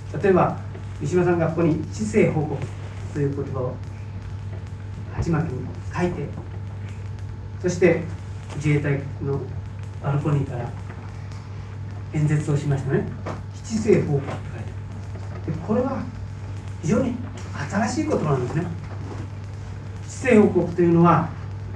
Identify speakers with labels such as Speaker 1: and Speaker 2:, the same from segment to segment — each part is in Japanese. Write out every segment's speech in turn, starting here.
Speaker 1: 例えば三島さんがここに知性報告という言葉を鉢巻きに書いて、そして自衛隊のバルコニーから演説をしましたね。知性報告って書いてある。でこれは非常に新しい言葉なんですね。知性報告というのは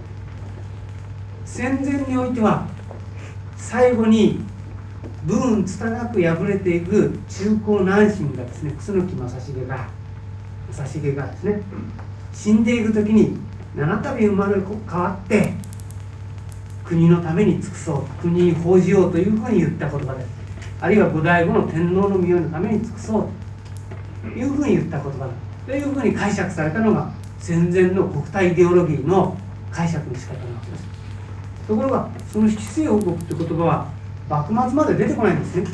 Speaker 1: 戦前においては最後に武運拙なく敗れていく中高男臣がですね、楠木正成がですね、死んでいく時に7度生まれ変わって国のために尽くそう、国に奉じようというふうに言った言葉です。あるいは後醍醐の天皇の御代のために尽くそうというふうに言った言葉だというふうに解釈されたのが戦前の国体イデオロギーの解釈の仕方なわけです。ところがその知性報告という言葉は幕末まで出てこないんですね。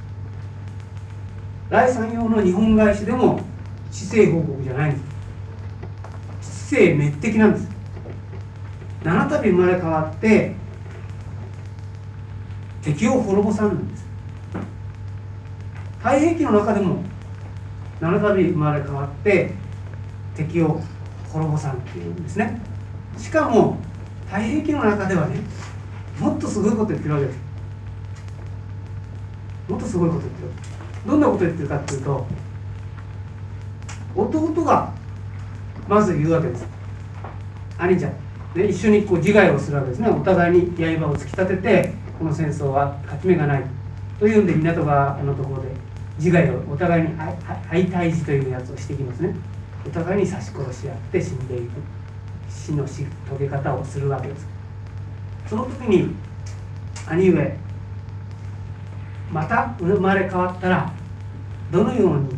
Speaker 1: 第三葉の日本返しでも知性報告じゃないんです。知性滅敵なんです。7度生まれ変わって敵を滅ぼさんなんです。太平記の中でも7度生まれ変わって敵を滅ぼさんっていうんですね。しかも太平記の中ではね、もっとすごいこと言ってるわけです。もっとすごいこと言ってる。どんなこと言ってるかっていうと、弟がまず言うわけです。兄ちゃん、ね、一緒にこう自害をするわけですね。お互いに刃を突き立てて、この戦争は勝ち目がないというんで、港川のところで自害をお互いに相対峙というやつをしていきますね。お互いに刺し殺し合って死んでいく死の遂げ方をするわけです。その時に兄上、また生まれ変わったらどのように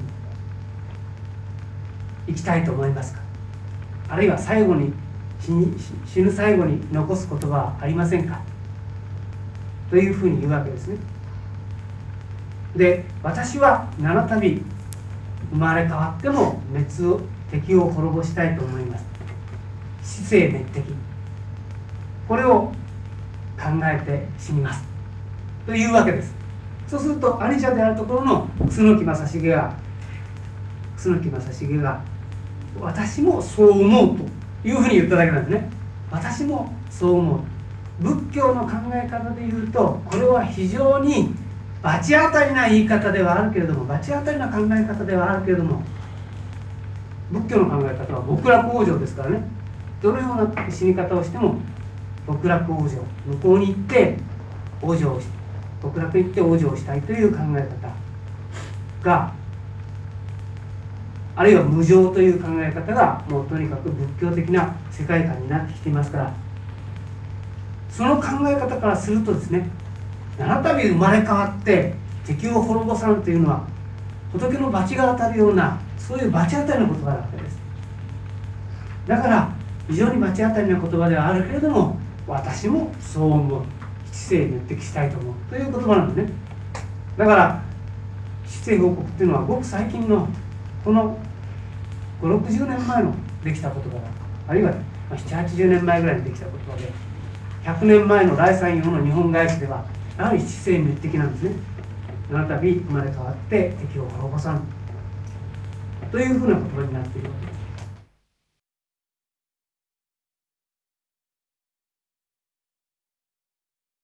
Speaker 1: 生きたいと思いますか。あるいは最後に死ぬ最後に残す言葉はありませんかというふうに言うわけですね。で、私は7度生まれ変わっても敵を滅ぼしたいと思います。知性滅敵、これを考えて死にますというわけです。そうすると兄者であるところの楠木正成が私もそう思うというふうに言っただけなんですね。私もそう思う。仏教の考え方でいうと、これは非常に罰当たりな言い方ではあるけれども、罰当たりな考え方ではあるけれども、仏教の考え方は極楽往生ですからね。どのような死に方をしても極楽往生、向こうに行って往生をし、極楽に行って往生をしたいという考え方が、あるいは無常という考え方がもうとにかく仏教的な世界観になってきていますから、その考え方からするとですね、7度生まれ変わって敵を滅ぼさんというのは仏の罰が当たるような、そういう罰当たりの言葉なわけです。だから非常に罰当たりな言葉ではあるけれども、私もそう思う、知性に滅敵したいと思うという言葉なんですね。だから知性報告っていうのはごく最近のこの5、60年前のできた言葉だ、あるいは7、80年前ぐらいにできた言葉で、100年前の第三葉の日本返しではやはり知性滅敵なんですね。7度生まれ変わって敵を滅ぼさんというふうな言葉になっているわけです。